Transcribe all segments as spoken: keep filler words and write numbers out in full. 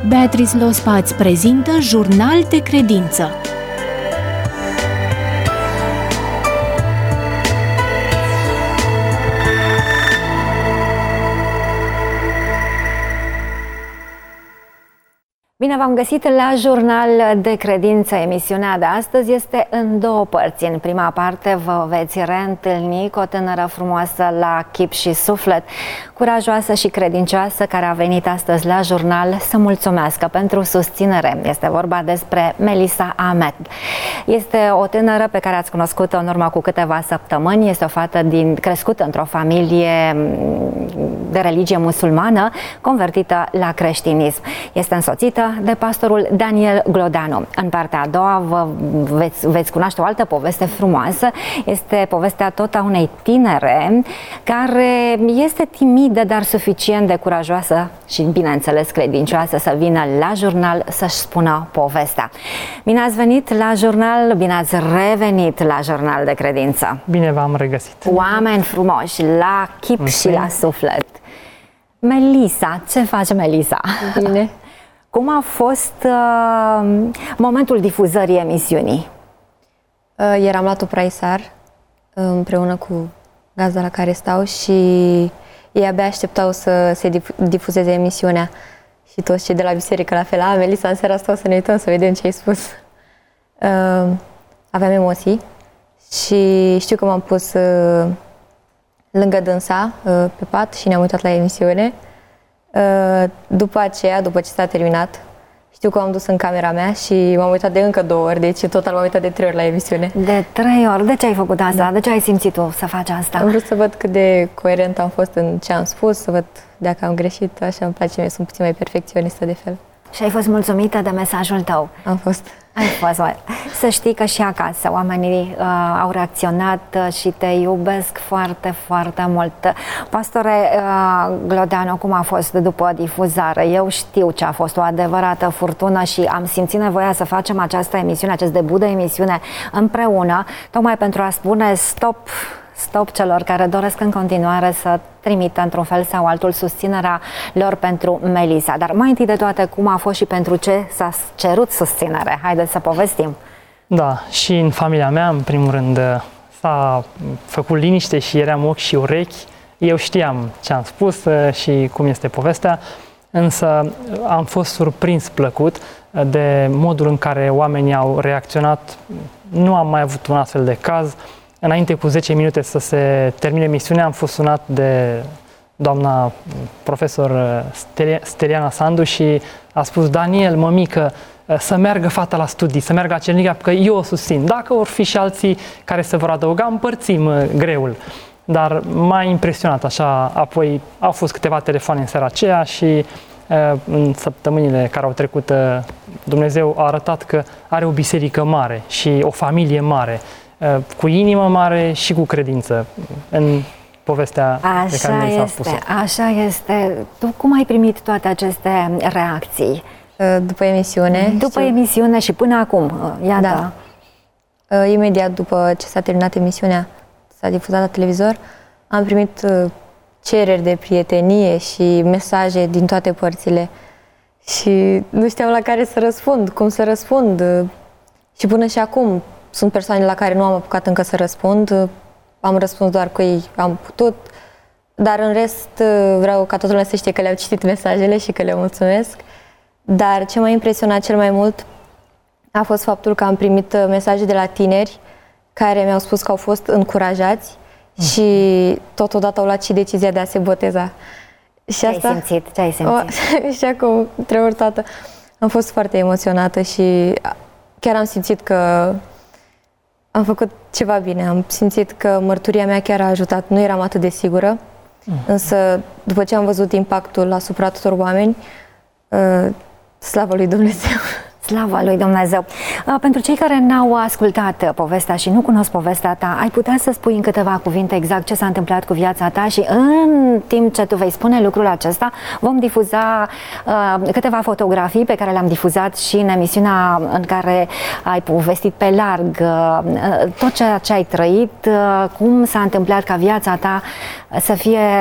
Beatrice Lospa îți prezintă Jurnal de Credință. Bine v-am găsit la Jurnal de Credință. Emisiunea de astăzi este în două părți. În prima parte vă veți reîntâlni cu o tânără frumoasă la chip și suflet, curajoasă și credincioasă, care a venit astăzi la jurnal să mulțumească pentru susținere. Este vorba despre Melissa Ahmed. Este o tânără pe care ați cunoscut-o în urmă cu câteva săptămâni. Este o fată din, crescută într-o familie de religie musulmană, convertită la creștinism. Este însoțită de pastorul Daniel Glodanu. În partea a doua vă veți, veți cunoaște o altă poveste frumoasă. Este povestea tot a unei tinere care este timidă, dar suficient de curajoasă și, bineînțeles, credincioasă să vină la jurnal să-și spună povestea. Bine ați venit la jurnal, bine ați revenit la Jurnal de Credință. Bine v-am regăsit. Oameni frumoși, la chip Mulțumesc. Și la suflet. Melissa, ce face Melissa? Bine. Cum a fost uh, momentul difuzării emisiunii? Uh, eram la Tupraisar împreună cu gazda la care stau și ei abia așteptau să se dif difuzeze emisiunea. Și toți cei de la biserică la fel. A, Melissa, în seara asta o să ne uităm să vedem ce ai spus. Uh, aveam emoții și știu că m-am pus uh, lângă dânsa uh, pe pat și ne-am uitat la emisiune. După aceea, după ce s-a terminat, știu că m-am dus în camera mea și m-am uitat de încă două ori, deci total m-am uitat de trei ori la emisiune. De trei ori? De ce ai făcut asta? Da. De ce ai simțit tu să faci asta? Am vrut să văd cât de coerent am fost în ce am spus, să văd dacă am greșit, așa îmi place mie, sunt puțin mai perfecționistă de fel. Și ai fost mulțumită de mesajul tău? Am fost. Ai fost. Să știi că și acasă oamenii uh, au reacționat uh, și te iubesc foarte, foarte mult. Pastore uh, Glodanu, cum a fost după difuzare? Eu știu ce a fost o adevărată furtună și am simțit nevoia să facem această emisiune, acest debut de emisiune împreună, tocmai pentru a spune stop, stop celor care doresc în continuare să trimită într-un fel sau altul susținerea lor pentru Melissa. Dar mai întâi de toate, cum a fost și pentru ce s-a cerut susținere? Haideți să povestim. Da, și în familia mea, în primul rând, s-a făcut liniște și eram ochi și urechi. Eu știam ce am spus și cum este povestea, însă am fost surprins plăcut de modul în care oamenii au reacționat. Nu am mai avut un astfel de caz. Înainte cu zece minute să se termine emisiunea, am fost sunat de doamna profesor Steliana Sandu și a spus: Daniel, mămică, să meargă fata la studii, să meargă la Cernică, că eu o susțin. Dacă vor fi și alții care se vor adăuga, împărțim greul. Dar m-a impresionat așa. Apoi au fost câteva telefoane în seara aceea și în săptămânile care au trecut, Dumnezeu a arătat că are o biserică mare și o familie mare, cu inimă mare și cu credință, în povestea așa pe care mi s-a spus-o. Așa este. Tu cum ai primit toate aceste reacții? După emisiune. După știu. emisiune și până acum, iată. Da. Imediat după ce s-a terminat emisiunea, s-a difuzat la televizor, am primit cereri de prietenie și mesaje din toate părțile și nu știam la care să răspund, cum să răspund. Și până și acum sunt persoane la care nu am apucat încă să răspund, am răspuns doar cu ei am putut, dar în rest vreau ca toată lumea să știe că le-am citit mesajele și că le mulțumesc. Dar ce m-a impresionat cel mai mult a fost faptul că am primit mesaje de la tineri care mi-au spus că au fost încurajați mm. și totodată au luat și decizia de a se boteza. Și ce asta, ai simțit? Ce ai simțit? O, și acum tremur toată. Am fost foarte emoționată și chiar am simțit că am făcut ceva bine, am simțit că mărturia mea chiar a ajutat. Nu eram atât de sigură, mm. însă după ce am văzut impactul asupra tuturor oameni, uh, slavă lui Dumnezeu! Slavă lui Dumnezeu! Pentru cei care n-au ascultat povestea și nu cunosc povestea ta, ai putea să spui în câteva cuvinte exact ce s-a întâmplat cu viața ta și în timp ce tu vei spune lucrul acesta, vom difuza uh, câteva fotografii pe care le-am difuzat și în emisiunea în care ai povestit pe larg uh, tot ceea ce ai trăit, uh, cum s-a întâmplat ca viața ta să fie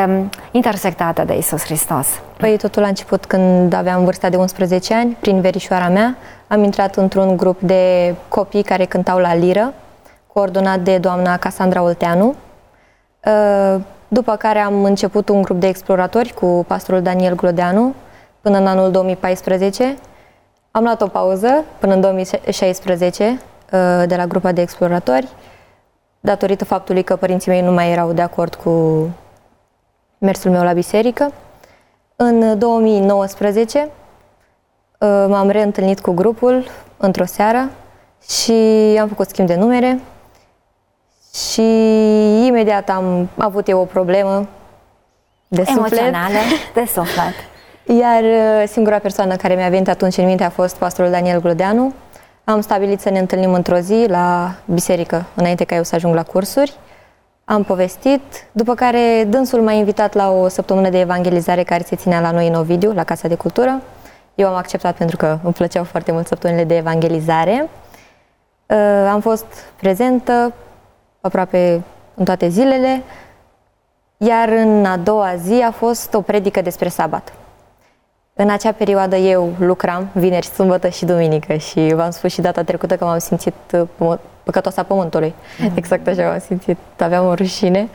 intersectată de Iisus Hristos? Păi totul a început când aveam vârsta de unsprezece ani, prin verișoara mea. Am intrat într-un grup de copii care cântau la liră, coordonat de doamna Casandra Olteanu. După care am început un grup de exploratori cu pastorul Daniel Glodeanu până în anul două mii paisprezece. Am luat o pauză până în două mii șaisprezece de la grupa de exploratori, datorită faptului că părinții mei nu mai erau de acord cu mersul meu la biserică. În două mii nouăsprezece m-am reîntâlnit cu grupul într-o seară și am făcut schimb de numere și imediat am avut eu o problemă de suflet. Emoțională, de suflet. Iar singura persoană care mi-a venit atunci în minte a fost pastorul Daniel Glodeanu. Am stabilit să ne întâlnim într-o zi la biserică, înainte ca eu să ajung la cursuri. Am povestit, după care dânsul m-a invitat la o săptămână de evangelizare care se ținea la noi în Ovidiu, la Casa de Cultură. Eu am acceptat pentru că îmi plăceau foarte mult săptămânile de evangelizare. Am fost prezentă aproape în toate zilele, iar în a doua zi a fost o predică despre sabat. În acea perioadă eu lucram vineri, sâmbătă și duminică și v-am spus și data trecută că m-am simțit păcătoasa pământului. Mm. Exact așa m-am simțit, aveam o rușine.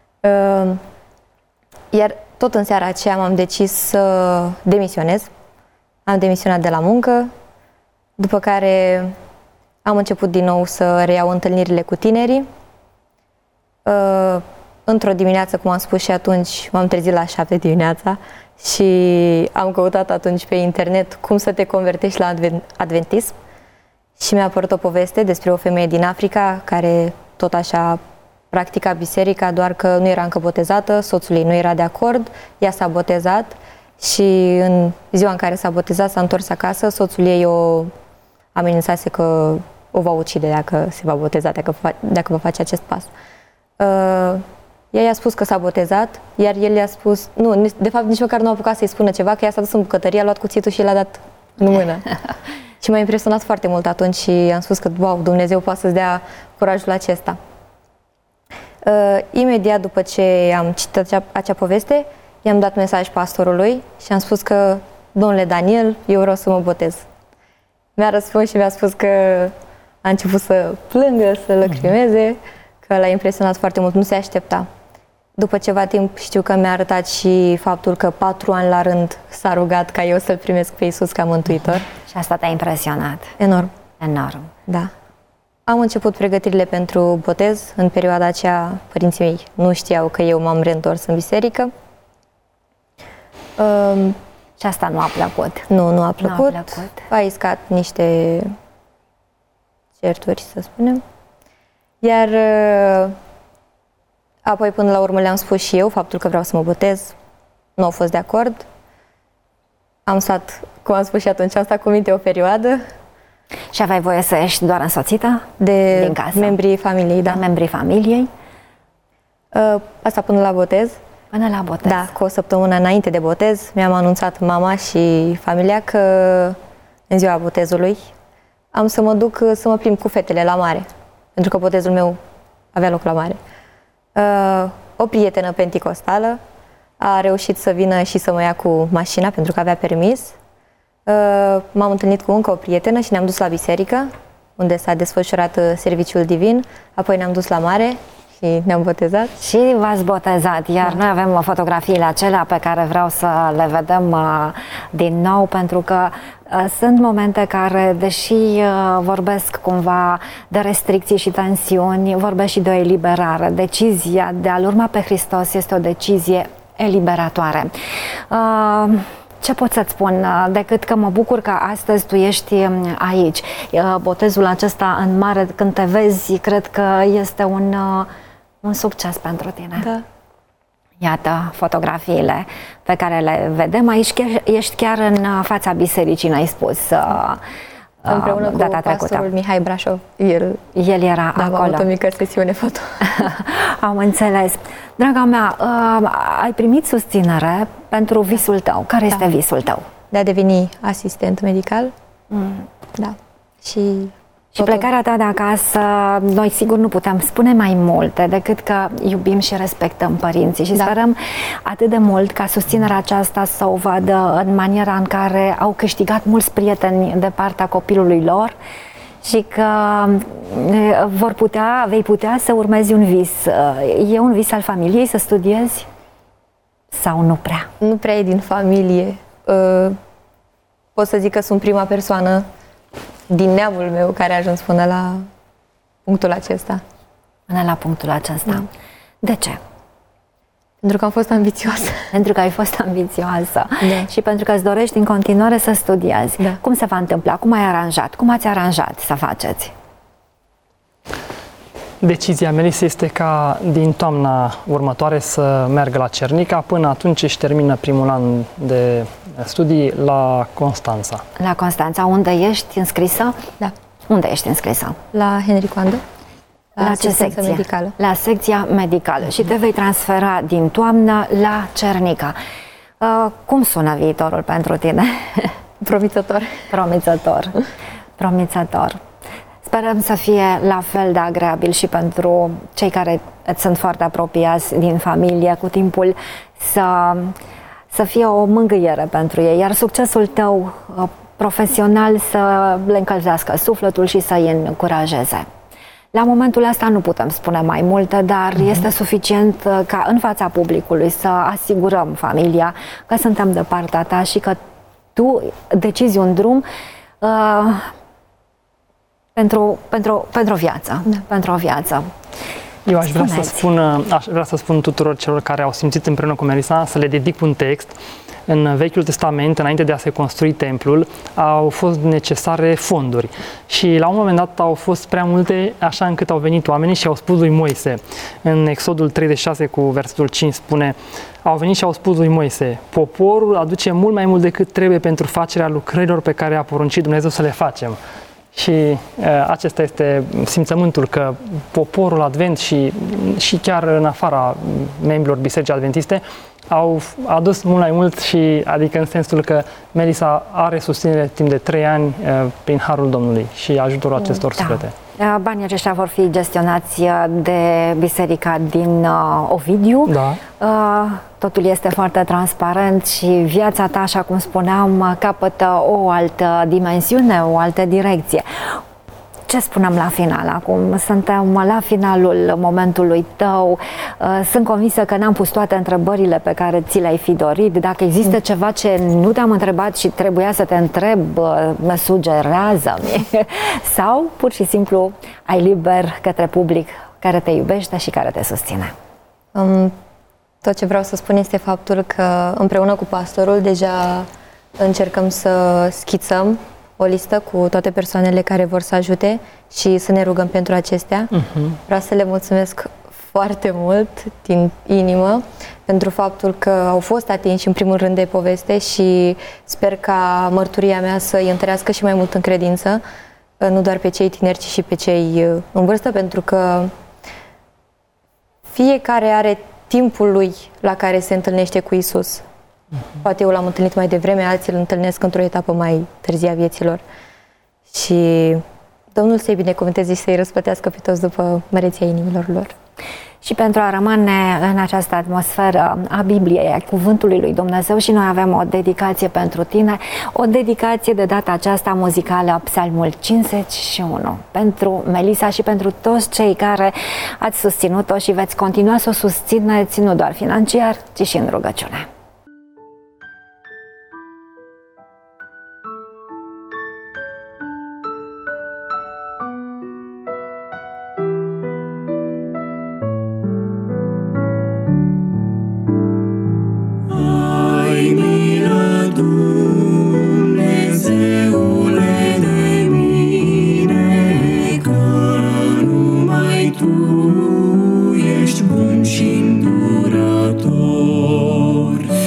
Iar tot în seara aceea m-am decis să demisionez. Am demisionat de la muncă, după care am început din nou să reiau întâlnirile cu tinerii. Într-o dimineață, cum am spus și atunci, m-am trezit la șapte dimineața și am căutat atunci pe internet cum să te convertești la adventism și mi-a apărut o poveste despre o femeie din Africa care tot așa practica biserica, doar că nu era încă botezată, soțul ei nu era de acord, ea s-a botezat și în ziua în care s-a botezat s-a întors acasă, soțul ei o amenințase că o va ucide dacă se va boteza, dacă, dacă va face acest pas. Uh, ea i-a spus că s-a botezat, iar el i-a spus, nu, de fapt nici măcar nu a apucat să-i spună ceva, că ea s-a dus în bucătărie, a luat cuțitul și l-a dat în mână. Și m-a impresionat foarte mult atunci și am spus că, wow, Dumnezeu poate să-ți dea curajul acesta. Uh, imediat după ce am citit acea, acea poveste, i-am dat mesaj pastorului și am spus că, domnule Daniel, eu vreau să mă botez. Mi-a răspuns și mi-a spus că a început să plângă, să lăcrimeze, că l-a impresionat foarte mult, nu se aștepta. După ceva timp știu că mi-a arătat și faptul că patru ani la rând s-a rugat ca eu să-L primesc pe Iisus ca mântuitor. Și asta te-a impresionat? Enorm. Enorm. Da. Am început pregătirile pentru botez. În perioada aceea, părinții mei nu știau că eu m-am reîntors în biserică. Um, și asta nu a plăcut? Nu, nu a plăcut. Nu a plăcut. A iscat niște certuri, să spunem. Iar apoi, până la urmă, le-am spus și eu faptul că vreau să mă botez. Nu au fost de acord. Am stat, cum am spus și atunci, am stat cu minte o perioadă. Și aveai voie să ieși doar însoțită? De din casă? Membrii familiei, da. De membrii familiei? Asta până la botez. Până la botez? Da, cu o săptămână înainte de botez mi-am anunțat mama și familia că în ziua botezului am să mă duc să mă plimb cu fetele la mare. Pentru că botezul meu avea loc la mare. O prietenă penticostală a reușit să vină și să mă ia cu mașina pentru că avea permis. M-am întâlnit cu încă o prietenă și ne-am dus la biserică, unde s-a desfășurat serviciul divin. Apoi ne-am dus la mare și ne-am botezat. Și v-ați botezat, iar da. Noi avem fotografiile acelea pe care vreau să le vedem uh, din nou, pentru că uh, sunt momente care, deși uh, vorbesc cumva de restricții și tensiuni, vorbesc și de o eliberare. Decizia de a-L urma pe Hristos este o decizie eliberatoare. Uh, Ce pot să-ți spun decât că mă bucur că astăzi tu ești aici. Botezul acesta în mare, când te vezi, cred că este un, un succes pentru tine. Da. Iată fotografiile pe care le vedem aici. Ești chiar în fața bisericii, ne-ai spus. Împreună data cu pastorul trecută. Mihai Brașov. El, El era da, acolo. Am avut o mică sesiune foto. Am înțeles. Draga mea, uh, ai primit susținere pentru visul tău. Care da. este visul tău? De a deveni asistent medical. Mm. Da. Și Și plecarea ta de acasă, noi sigur nu putem spune mai multe decât că iubim și respectăm părinții și da. sperăm atât de mult ca susținerea aceasta să o vadă în maniera în care au câștigat mulți prieteni de partea copilului lor și că vor putea, vei putea să urmezi un vis. E un vis al familiei să studiezi sau nu prea? Nu prea e din familie. Pot să zic că sunt prima persoană din neamul meu care a ajuns până la punctul acesta. Până la punctul acesta. Da. De ce? Pentru că am fost ambițioasă. Pentru că ai fost ambițioasă. Da. Și pentru că îți dorești în continuare să studiezi. Da. Cum se va întâmpla? Cum ai aranjat? Cum ați aranjat să faceți? Decizia Melissa este ca din toamna următoare să meargă la Cernica, până atunci își termină primul an de studii la Constanța. La Constanța, unde ești înscrisă? Da. Unde ești înscrisă? La Henri Coandă. La, la ce secție? Medicală. La secția medicală. Mm-hmm. Și te vei transfera din toamnă la Cernica. Uh, cum sună viitorul pentru tine? Promițător. Promițător. Promițător. Sperăm să fie la fel de agreabil și pentru cei care îți sunt foarte apropiați din familie, cu timpul să, să fie o mângâiere pentru ei, iar succesul tău profesional să le încălzească sufletul și să îi încurajeze. La momentul ăsta nu putem spune mai multe, dar uh-huh. este suficient ca în fața publicului să asigurăm familia că suntem de partea ta și că tu decizi un drum uh, pentru, pentru, pentru o viață. Da. Pentru o viață. Eu aș vrea, să spun, aș vrea să spun tuturor celor care au simțit împreună cu Melissa să le dedic un text. În Vechiul Testament, înainte de a se construi templul, au fost necesare fonduri și la un moment dat au fost prea multe, așa încât au venit oamenii și au spus lui Moise. În Exodul treizeci și șase cu versetul cinci spune: au venit și au spus lui Moise: poporul aduce mult mai mult decât trebuie pentru facerea lucrărilor pe care a poruncit Dumnezeu să le facem. Și uh, acesta este simțământul că poporul advent și, și chiar în afara membrilor Bisericii Adventiste au adus mult mai mult, și adică în sensul că Melissa are susținere timp de trei ani uh, prin harul Domnului și ajutorul acestor da. suflete. Banii aceștia vor fi gestionați de biserica din uh, Ovidiu. Da. Uh, totul este foarte transparent și viața ta, așa cum spuneam, capătă o altă dimensiune, o altă direcție. Ce spunem la final acum? Suntem la finalul momentului tău. Sunt convinsă că n-am pus toate întrebările pe care ți le-ai fi dorit. Dacă există ceva ce nu te-am întrebat și trebuia să te întreb, mă sugerează-mi. Sau, pur și simplu, ai liber către public care te iubește și care te susține. Um, tot ce vreau să spun este faptul că împreună cu pastorul deja încercăm să schițăm o listă cu toate persoanele care vor să ajute și să ne rugăm pentru acestea. Uh-huh. Vreau să le mulțumesc foarte mult din inimă pentru faptul că au fost atinși în primul rând de poveste și sper ca mărturia mea să îi întărească și mai mult în credință, nu doar pe cei tineri, ci și pe cei în vârstă, pentru că fiecare are timpul lui la care se întâlnește cu Isus. Uh-huh. Poate eu l-am întâlnit mai devreme, alții îl întâlnesc într-o etapă mai târzie a vieților. Și Domnul să-i binecuvânteze și să-i răsplătească pe toți după măreția inimilor lor. Și pentru a rămâne în această atmosferă a Bibliei, a Cuvântului lui Dumnezeu, și noi avem o dedicație pentru tine, o dedicație de data aceasta muzicală, Psalmul cincizeci și unu, pentru Melissa și pentru toți cei care ați susținut-o și veți continua să o susțineți, nu doar financiar, ci și în rugăciune. Tu ești bun și îndurător.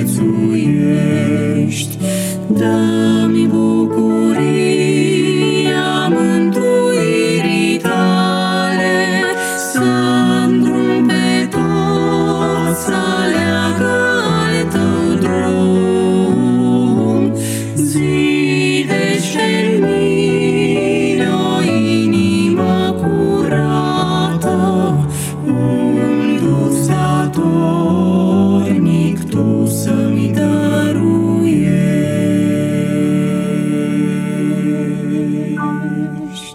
prețuiești. Dă-mi bucuria mântuirii tale, să-ndrum pe toți să aleagă al tău drum. Zidește-n mine o inimă curată, un duh statornic tu să-mi dăruiești.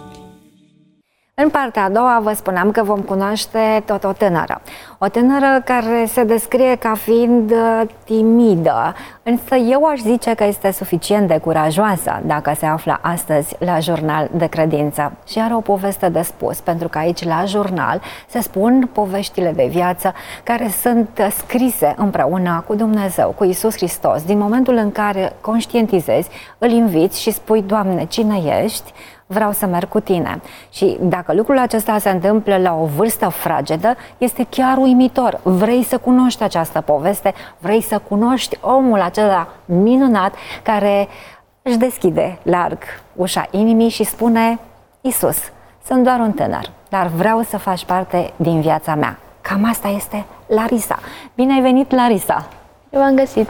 În partea a doua vă spuneam că vom cunoaște tot o tânără. O tânără care se descrie ca fiind timidă, însă eu aș zice că este suficient de curajoasă dacă se află astăzi la Jurnal de Credință. Și are o poveste de spus, pentru că aici la jurnal se spun poveștile de viață care sunt scrise împreună cu Dumnezeu, cu Iisus Hristos. Din momentul în care conștientizezi, îl inviți și spui: Doamne, cine ești? Vreau să merg cu tine. Și dacă lucrul acesta se întâmplă la o vârstă fragedă, este chiar uimitor. Vrei să cunoști această poveste, vrei să cunoști omul acela minunat care își deschide larg ușa inimii și spune: Iisus, sunt doar un tânăr, dar vreau să faci parte din viața mea. Cam asta este Larisa. Bine ai venit, Larisa! Eu v-am găsit.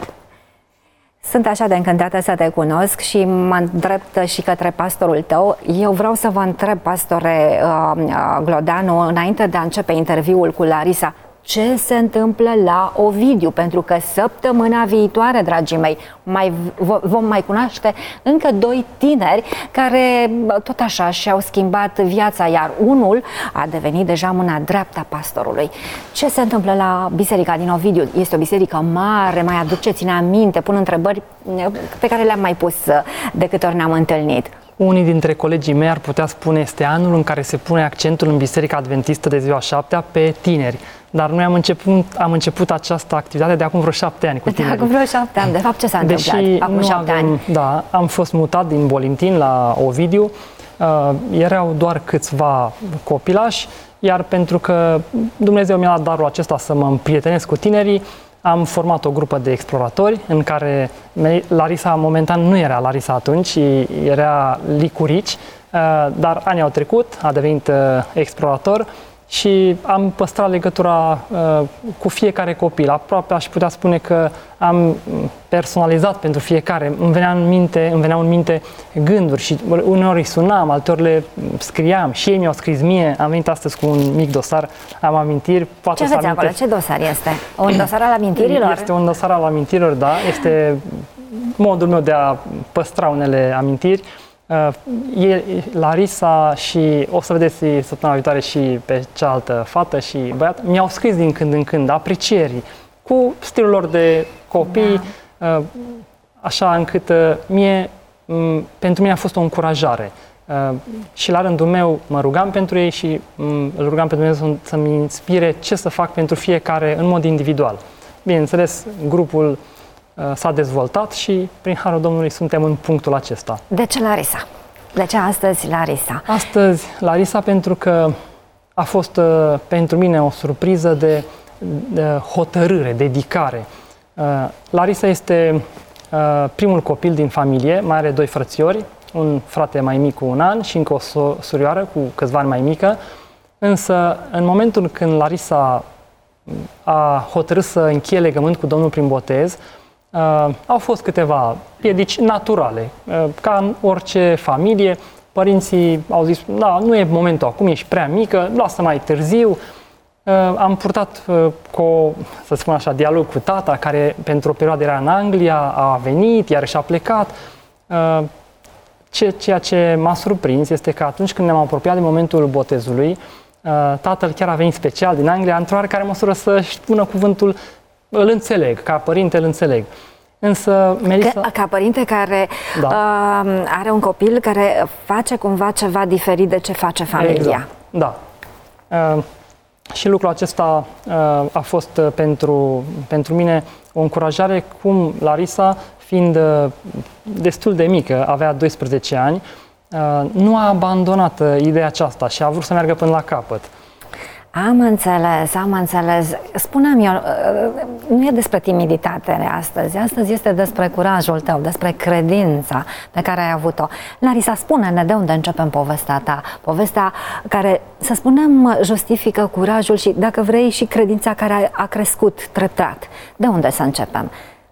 Sunt așa de încântată să te cunosc și mă îndrept și către pastorul tău. Eu vreau să vă întreb, pastore uh, uh, Glodanu, înainte de a începe interviul cu Larisa, ce se întâmplă la Ovidiu? Pentru că săptămâna viitoare, dragii mei, mai, vom mai cunoaște încă doi tineri care tot așa și-au schimbat viața, iar unul a devenit deja mâna dreaptă a pastorului. Ce se întâmplă la biserica din Ovidiu? Este o biserică mare, mai aduceți-ne aminte, pun întrebări pe care le-am mai pus de câte ori ne-am întâlnit. Unii dintre colegii mei ar putea spune este anul în care se pune accentul în Biserica Adventistă de ziua șaptea pe tineri. Dar noi am început, am început această activitate de acum vreo șapte ani cu tinerii. De acum vreo șapte ani. De fapt, ce s-a întâmplat Deși acum șapte avem, ani? Da, am fost mutat din Bolintin la Ovidiu. Uh, erau doar câțiva copilași, iar pentru că Dumnezeu mi-a dat darul acesta să mă împrietenesc cu tinerii, am format o grupă de exploratori în care Larisa momentan nu era Larisa atunci, era Licurici, dar anii au trecut, a devenit explorator și am păstrat legătura cu fiecare copil. Aproape aș putea spune că am personalizat pentru fiecare. Îmi venea în minte, îmi veneau în minte gânduri și uneori îi sunam, alteori le scriam și ei mi-au scris mie. Am venit astăzi cu un mic dosar, am amintiri. Poate Ce aveți acolo? Ce dosar este? Un dosar al amintirilor? Este un dosar al amintirilor, da. Este modul meu de a păstra unele amintiri. Uh, Larisa și o să vedeți săptămâna viitoare și pe cealaltă fată și băiat mi-au scris din când în când aprecieri cu stilul lor de copii, da. uh, așa încât uh, mie, um, pentru mine a fost o încurajare uh, și la rândul meu mă rugam pentru ei și um, îl rugam pe Dumnezeu să-mi inspire ce să fac pentru fiecare în mod individual. Bineînțeles, grupul s-a dezvoltat și prin harul Domnului suntem în punctul acesta. De ce Larisa? De ce astăzi Larisa? Astăzi Larisa pentru că a fost uh, pentru mine o surpriză de, de hotărâre, dedicare. Uh, Larisa este uh, primul copil din familie, mai are doi frățiori, un frate mai mic cu un an și încă o so- surioară cu câțiva ani mai mică, însă în momentul când Larisa a hotărât să încheie legământ cu Domnul prin botez, Uh, au fost câteva piedici naturale, uh, ca în orice familie. Părinții au zis, da, nu e momentul acum, ești prea mică, lasă mai târziu. Uh, am purtat, uh, cu, să spun așa, dialog cu tata, care pentru o perioadă era în Anglia, a venit, iar și-a plecat. Uh, ce, ceea ce m-a surprins este că atunci când ne-am apropiat de momentul botezului, uh, tatăl chiar a venit special din Anglia, într-o oarecare măsură să-și spună cuvântul. Îl înțeleg, ca părinte îl înțeleg. Însă, Melissa... Ca, ca părinte care da. uh, are un copil care face cumva ceva diferit de ce face familia. Exact. Da. Uh, și lucrul acesta uh, a fost uh, pentru, pentru mine o încurajare, cum Larisa, fiind uh, destul de mică, avea doisprezece ani, uh, nu a abandonat uh, ideea aceasta și a vrut să meargă până la capăt. Am înțeles, am înțeles. Spuneam eu, nu e despre timiditate astăzi. Astăzi este despre curajul tău, despre credința pe care ai avut-o. Larisa, spune-ne de unde începem povestea ta. Povestea care, să spunem, justifică curajul și, dacă vrei, și credința care a crescut treptat. De unde să începem?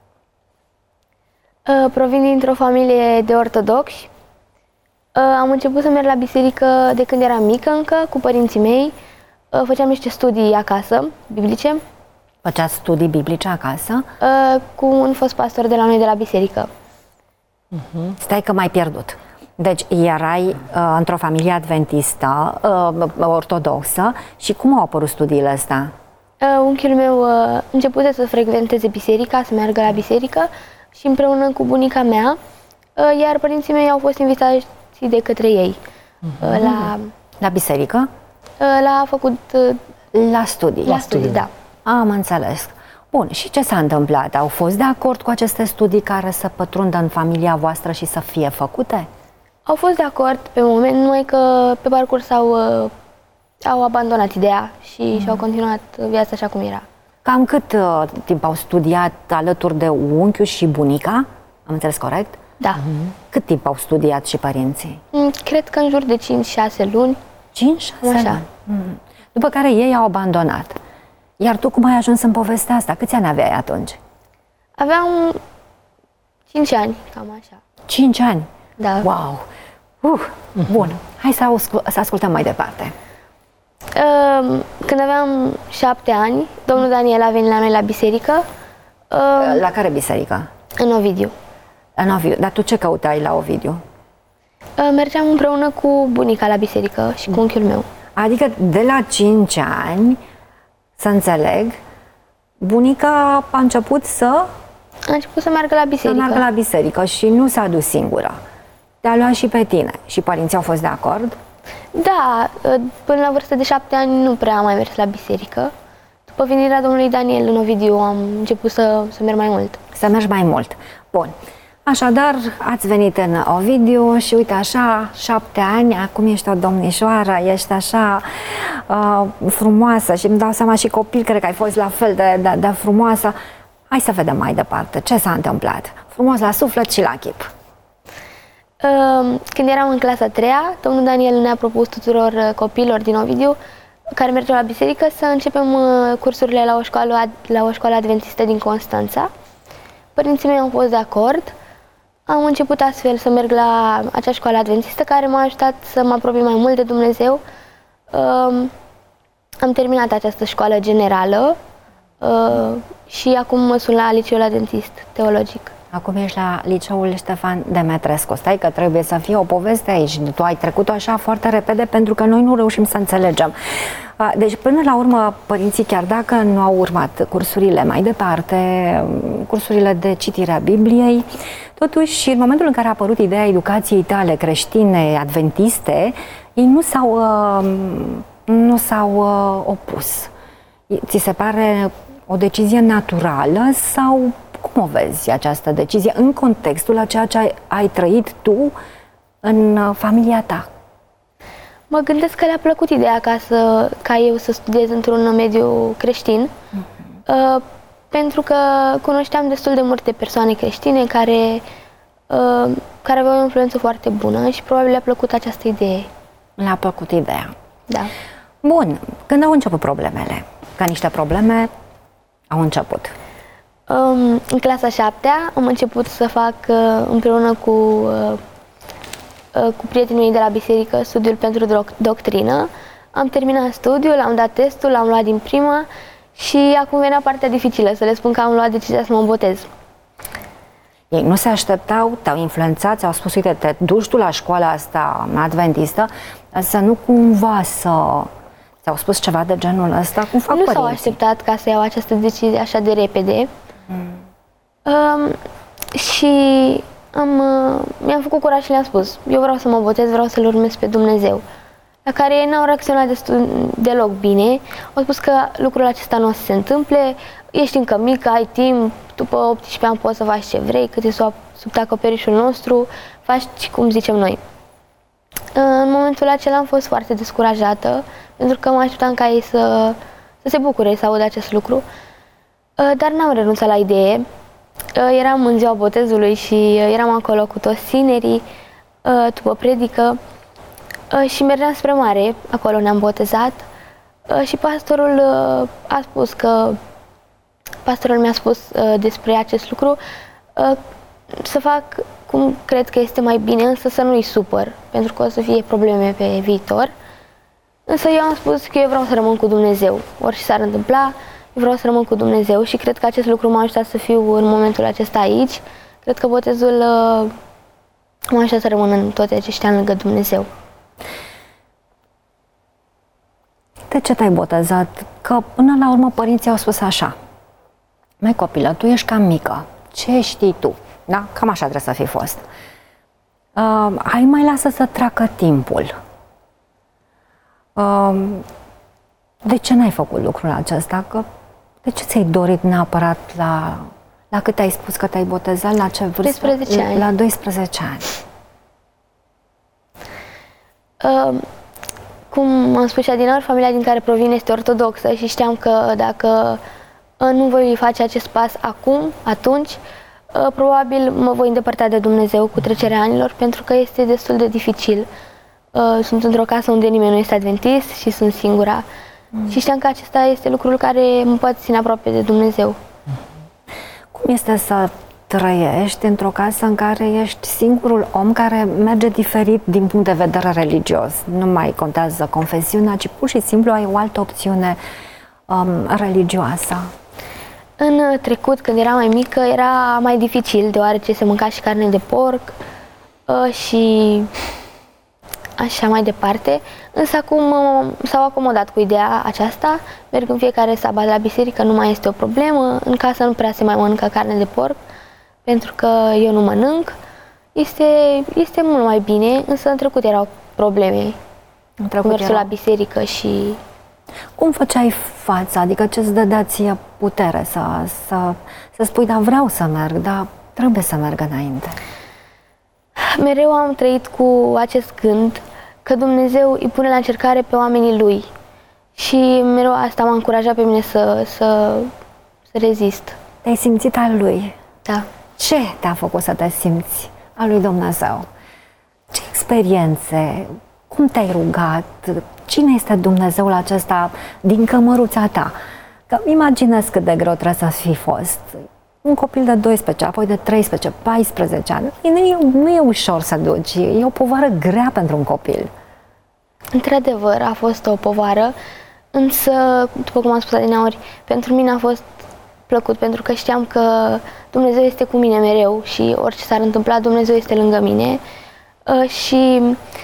Provin dintr-o familie de ortodoxi. Am început să merg la biserică de când eram mică încă, cu părinții mei. Făceam niște studii acasă, biblice. Făceați studii biblice acasă? Cu un fost pastor de la noi de la biserică. Uh-huh. Stai că m-ai pierdut. Deci erai uh, într-o familie adventistă, uh, ortodoxă, și cum au apărut studiile astea? Uh, unchiul meu uh, începuse să frecventeze biserica, să meargă la biserică și împreună cu bunica mea, uh, iar părinții mei au fost invitați de către ei uh-huh. uh, la... La biserică? L-a făcut la studii. La studii, da. Am înțeles. Bun, și ce s-a întâmplat? Au fost de acord cu aceste studii care să pătrundă în familia voastră și să fie făcute? Au fost de acord pe moment, numai că pe parcurs au, au abandonat ideea și mm. și-au continuat viața așa cum era. Cam cât uh, timp au studiat alături de unchiul și bunica? Am înțeles corect? Da. Mm-hmm. Cât timp au studiat și părinții? Mm, cred că în jur de cinci șase luni. cinci șase luni? Mm. După care ei au abandonat. Iar tu cum ai ajuns în povestea asta? Câți ani aveai atunci? Aveam cinci ani, cam așa. cinci ani? Da. Wow! Uh, bun, hai să, auscul- să ascultăm mai departe. Uh, când aveam șapte ani, domnul Daniel a venit la noi la biserică. Uh, la care biserică? În Ovidiu. În Ovidiu. Dar tu ce căutai la Ovidiu? Uh, mergeam împreună cu bunica la biserică și cu unchiul meu. Adică de la cinci ani, să înțeleg, bunica a început să... A început să meargă la biserică. Să meargă la biserică și nu s-a dus singură. Te-a luat și pe tine. Și părinții au fost de acord? Da, până la vârstă de șapte ani nu prea am mai mers la biserică. După venirea domnului Daniel în Ovidiu am început să, să merg mai mult. Să mergi mai mult. Bun. Așadar, ați venit în Ovidiu și uite așa, șapte ani, acum ești o domnișoară, ești așa uh, frumoasă și îmi dau seama și copil, cred că ai fost la fel de, de, de frumoasă. Hai să vedem mai departe ce s-a întâmplat. Frumos la suflet și la chip. Când eram în clasa a treia, domnul Daniel ne-a propus tuturor copiilor din Ovidiu care mergeau la biserică să începem cursurile la o școală, la o școală adventistă din Constanța. Părinții mei au fost de acord. Am început astfel să merg la acea școală adventistă care m-a ajutat să mă apropii mai mult de Dumnezeu. Am terminat această școală generală și acum mă sun la liceul adventist teologic. Acum ești la liceul Ștefan Demetrescu. Stai că trebuie să fie o poveste aici. Tu ai trecut-o așa foarte repede pentru că noi nu reușim să înțelegem. Deci, până la urmă, părinții, chiar dacă nu au urmat cursurile mai departe, cursurile de citire a Bibliei, totuși, în momentul în care a apărut ideea educației tale creștine, adventiste, ei nu s-au, nu s-au opus. Ți se pare o decizie naturală sau cum o vezi această decizie în contextul a ceea ce ai, ai trăit tu în familia ta? Mă gândesc că le-a plăcut ideea ca, să, ca eu să studiez într-un mediu creștin, uh-huh. uh, pentru că cunoșteam destul de multe persoane creștine care, uh, care aveau o influență foarte bună și probabil le-a plăcut această idee. Le-a plăcut ideea. Da. Bun. Când au început problemele? Ca niște probleme au început. Um, în clasa a șaptea am început să fac uh, împreună cu, uh, uh, cu prietenii mei de la biserică studiul pentru doc- doctrină. Am terminat studiul, am dat testul, l-am luat din prima și acum venea partea dificilă, să le spun că am luat decizia să mă botez. Ei nu se așteptau, te-au influențat, ți-au spus, uite, te duci tu la școala asta adventistă, să nu cumva să... Ți-au spus ceva de genul ăsta? Cum fac Nu părinții? s-au așteptat ca să iau această decizie așa de repede. Mm. Um, și am, uh, mi-am făcut curaj și le-am spus, eu vreau să mă botez, vreau să-L urmez pe Dumnezeu. La care ei n-au reacționat destul, deloc bine. Au spus că lucrul acesta nu o să se întâmple, ești încă mică, ai timp, după optsprezece ani poți să faci ce vrei, cât e sub, sub acoperișul nostru, faci cum zicem noi. În momentul acela am fost foarte descurajată, pentru că mă așteptam ca ei să, să se bucure să audă acest lucru. Dar n-am renunțat la idee. Eram în ziua botezului și eram acolo cu toți tinerii, după predică, și mergeam spre mare, acolo ne-am botezat și pastorul a spus că, pastorul mi-a spus despre acest lucru, să fac cum cred că este mai bine, însă să nu-i supăr, pentru că o să fie probleme pe viitor. Însă eu am spus că eu vreau să rămân cu Dumnezeu, orice s-ar întâmpla, eu vreau să rămân cu Dumnezeu și cred că acest lucru m-a ajutat să fiu în momentul acesta aici. Cred că botezul uh, m-a ajutat să rămân în toate acești ani lângă Dumnezeu. De ce te-ai botezat? Că până la urmă părinții au spus așa: mai copilă, tu ești cam mică, ce știi tu? Da? Cam așa trebuie să fi fost. Uh, hai mai lasă să treacă timpul. Uh, de ce n-ai făcut lucrul acesta? Că de ce ți-ai dorit neapărat la... La cât ai spus că te-ai botezat? La ce vârstă? doisprezece ani. La doisprezece ani. Uh, cum am spus și adineauri, familia din care provin este ortodoxă și știam că dacă uh, nu voi face acest pas acum, atunci, uh, probabil mă voi îndepărta de Dumnezeu cu trecerea anilor, pentru că este destul de dificil. Uh, sunt într-o casă unde nimeni nu este adventist și sunt singura. Mm. Și știam că acesta este lucrul care mă poate ține aproape de Dumnezeu. Cum este să trăiești într-o casă în care ești singurul om care merge diferit din punct de vedere religios? Nu mai contează confesiunea, ci pur și simplu ai o altă opțiune um, religioasă. În trecut, când eram mai mică, era mai dificil, deoarece se mânca și carne de porc uh, și așa mai departe. Însă acum uh, s-au acomodat cu ideea aceasta, merg în fiecare sabat la biserică, nu mai este o problemă, în casă nu prea se mai mănâncă carne de porc, pentru că eu nu mănânc. Este, este mult mai bine, însă în trecut erau probleme. În trecut mersul era... la biserică și... Cum făceai fața? Adică ce-ți dădea ție putere să, să, să spui, da, vreau să merg, dar trebuie să merg înainte? Mereu am trăit cu acest gând că Dumnezeu îi pune la încercare pe oamenii Lui. Și mereu asta m-a încurajat pe mine să, să, să rezist. Te-ai simțit al Lui? Da. Ce te-a făcut să te simți al lui Dumnezeu? Ce experiențe? Cum te-ai rugat? Cine este Dumnezeul acesta din cămăruța ta? Că imaginez cât de greu trebuie să fi fost. Un copil de doisprezece, apoi de treisprezece, paisprezece ani. Nu e, nu e ușor să duci, e o povară grea pentru un copil. Într-adevăr, a fost o povară, însă, după cum am spus adineauri, pentru mine a fost plăcut, pentru că știam că Dumnezeu este cu mine mereu și orice s-ar întâmpla, Dumnezeu este lângă mine. Și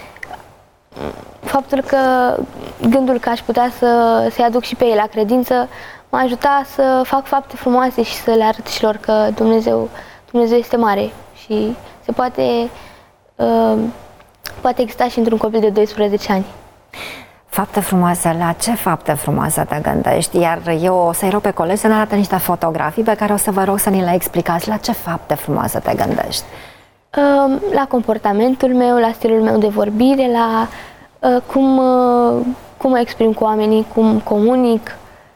faptul că gândul că aș putea să, să-i aduc și pe ei la credință m-a ajutat să fac fapte frumoase și să le arăt și lor că Dumnezeu, Dumnezeu este mare și se poate, uh, poate exista și într-un copil de doisprezece ani. Fapte frumoase, la ce fapte frumoase te gândești? Iar eu o să-i rog pe colegi să ne arate niște fotografii pe care o să vă rog să ni le explicați. La ce fapte frumoase te gândești? Uh, la comportamentul meu, la stilul meu de vorbire, la uh, cum, uh, cum mă exprim cu oamenii, cum comunic,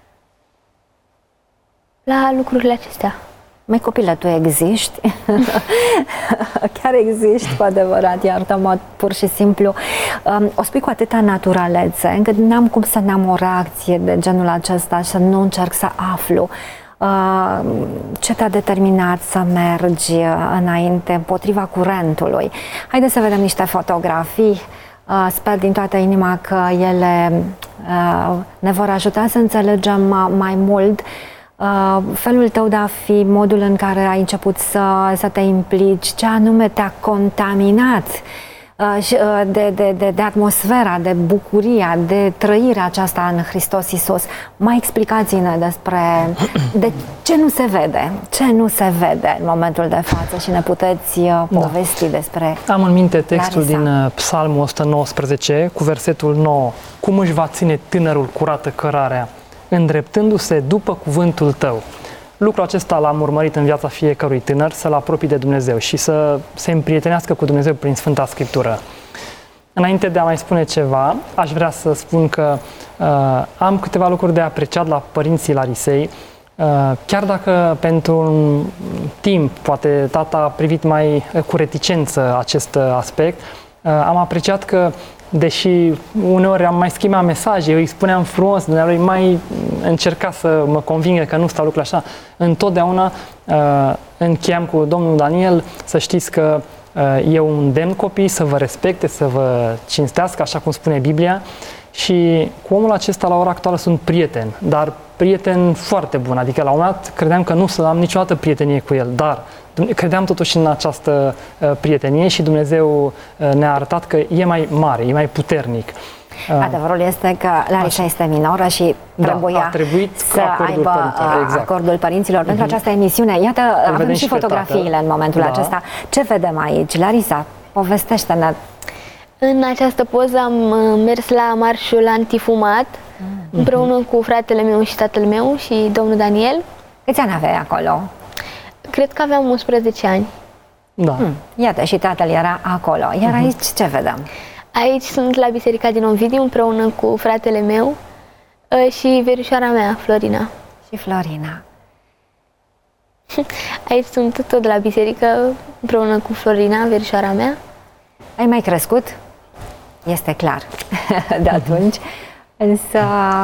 la lucrurile acestea. Măi copile, tu existi? Chiar existi cu adevărat, iartă-mă, pur și simplu. Um, o spui cu atâta naturalețe, încât n-am cum să n-am o reacție de genul acesta și să nu încerc să aflu uh, ce te-a determinat să mergi înainte împotriva curentului. Haideți să vedem niște fotografii. Uh, sper din toată inima că ele uh, ne vor ajuta să înțelegem mai mult Uh, felul tău de a fi, modul în care ai început să, să te implici, ce anume te-a contaminat uh, și, uh, de, de, de, de atmosfera, de bucuria, de trăirea aceasta în Hristos Iisus. Mai explicați-ne despre de ce nu se vede, ce nu se vede în momentul de față și ne puteți uh, povesti da. despre Am în minte textul Larisa. din Psalmul o sută nouăsprezece cu versetul nouă. Cum își va ține tânărul curată cărarea, îndreptându-se după cuvântul tău. Lucrul acesta l-am urmărit în viața fiecărui tânăr, să-l apropie de Dumnezeu și să se împrietenească cu Dumnezeu prin Sfânta Scriptură. Înainte de a mai spune ceva, aș vrea să spun că uh, am câteva lucruri de apreciat la părinții Larisei. Uh, chiar dacă pentru un timp, poate tata a privit mai cu reticență acest aspect, uh, am apreciat că, deși uneori am mai schimbat mesaje, eu îi spuneam frumos, dumnealui mai încerca să mă convingă că nu stau lucrurile așa, întotdeauna uh, încheiam cu domnul Daniel, să știți că eu îndemn copii să vă respecte, să vă cinstească, așa cum spune Biblia, și cu omul acesta la ora actuală sunt prieten, dar prieten foarte bun, adică la un moment dat credeam că nu să am niciodată prietenie cu el, dar credeam totuși în această prietenie și Dumnezeu ne-a arătat că e mai mare, e mai puternic. Adevărul este că Larisa este minoră și trebuia da, să aibă părinților, exact. acordul părinților mm-hmm. pentru această emisiune. Iată, Îl avem și fotografiile în momentul da. acesta. Ce vedem aici? Larisa, povestește-ne. În această poză am mers la marșul antifumat mm-hmm. împreună cu fratele meu și tatăl meu și domnul Daniel. Câți ani aveai acolo? Cred că aveam unsprezece ani. Da. Hmm. Iată, și tatăl era acolo. Iar mm-hmm. aici ce vedem? Aici sunt la biserica din Ovidiu împreună cu fratele meu și verișoara mea, Florina. Și Florina. Aici sunt tot de la biserică împreună cu Florina, verișoara mea. Ai mai crescut? Este clar de atunci, însă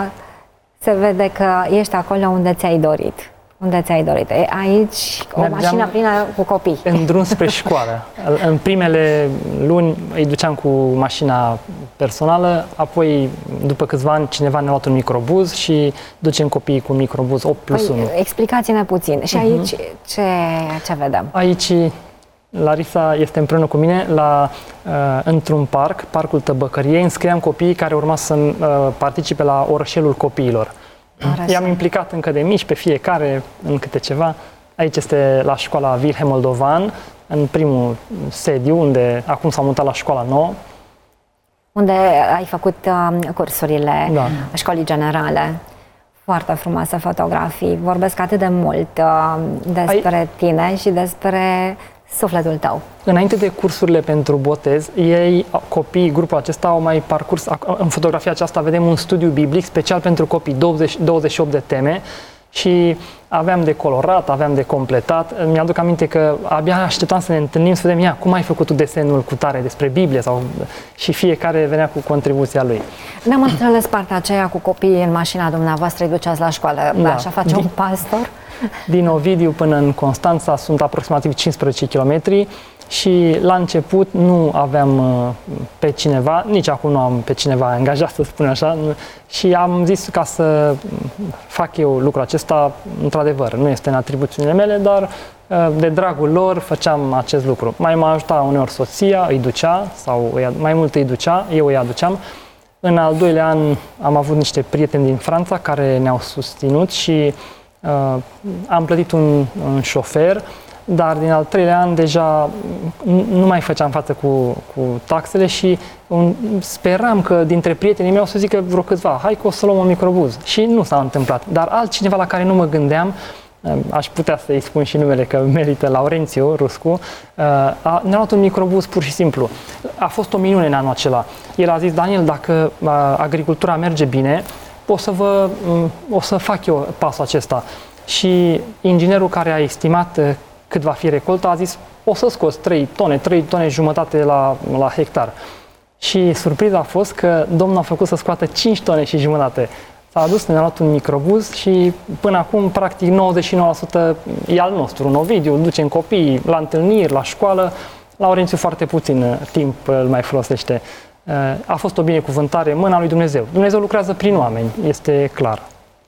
se vede că ești acolo unde ți-ai dorit. Unde ți-ai dorit? E, aici o Mergeam mașină plină cu copii. În drum spre școală. În primele luni îi duceam cu mașina personală, apoi după câțiva ani cineva ne-a luat un microbuz și ducem copiii cu microbuz opt plus unu. Păi, explicați-ne puțin. Și aici uh-huh. ce, ce vedem? Aici Larisa este împreună cu mine la, uh, într-un parc, Parcul Tăbăcăriei, înscriam copiii care urma să uh, participe la orășelul copiilor. I-am implicat încă de mici pe fiecare în câte ceva. Aici este la școala Wilhelm Moldovan, în primul sediu, unde acum s-a mutat la școala nouă. Unde ai făcut uh, cursurile da. școlii generale. Foarte frumoase fotografii. Vorbesc atât de mult uh, despre Ai... tine și despre sufletul tău. Înainte de cursurile pentru botez, ei, copiii, grupul acesta au mai parcurs, în fotografia aceasta vedem un studiu biblic special pentru copii, douăzeci, douăzeci și opt de teme și aveam de colorat, aveam de completat. Mi-aduc aminte că abia așteptam să ne întâlnim, să vedem, ia, cum ai făcut tu desenul cu tare despre Biblie? Sau... Și fiecare venea cu contribuția lui. N-am înțeles partea aceea cu copiii în mașina dumneavoastră, îi duceați la școală. Da. Așa face un pastor? Din Ovidiu până în Constanța sunt aproximativ cincisprezece kilometri și la început nu aveam pe cineva, nici acum nu am pe cineva angajat, să spun așa, și am zis ca să fac eu lucrul acesta, într-adevăr, nu este în atribuțiunile mele, dar de dragul lor făceam acest lucru. Mai mă ajuta uneori soția, îi ducea, sau mai mult îi ducea, eu îi aduceam. În al doilea an am avut niște prieteni din Franța care ne-au susținut și Uh, am plătit un, un șofer, dar din al treilea an deja nu mai făceam față cu, cu taxele și un, speram că dintre prietenii mei o să zică vreo câțiva, hai că o să luăm un microbuz. Și nu s-a întâmplat. Dar altcineva la care nu mă gândeam, uh, aș putea să-i spun și numele că merită, Laurențiu Ruscu, uh, a, ne-a luat un microbuz pur și simplu. A fost o minune în anul acela. El a zis, Daniel, dacă uh, agricultura merge bine, o să, vă, o să fac eu pasul acesta. Și inginerul care a estimat cât va fi recolta a zis o să scoți trei tone, trei tone jumătate la, la hectar. Și surpriza a fost că domnul a făcut să scoată cinci tone și jumătate. S-a adus, ne-a luat un microbuz și până acum practic nouăzeci și nouă la sută e al nostru. În Ovidiu, îl ducem copiii la întâlniri, la școală. Laurențiu foarte puțin timp îl mai folosește. A fost o binecuvântare, mâna lui Dumnezeu. Dumnezeu lucrează prin oameni, este clar.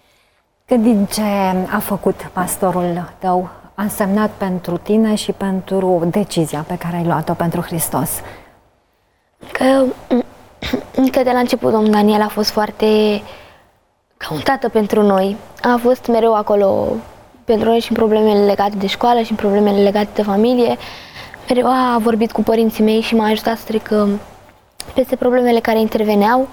Cât din ce a făcut pastorul tău a însemnat pentru tine și pentru decizia pe care ai luat-o pentru Hristos? Că, că de la început domnul Daniel a fost foarte ca un tată pentru noi. A fost mereu acolo pentru noi și în problemele legate de școală și în problemele legate de familie. Mereu a vorbit cu părinții mei și m-a ajutat să trec peste problemele care interveneau.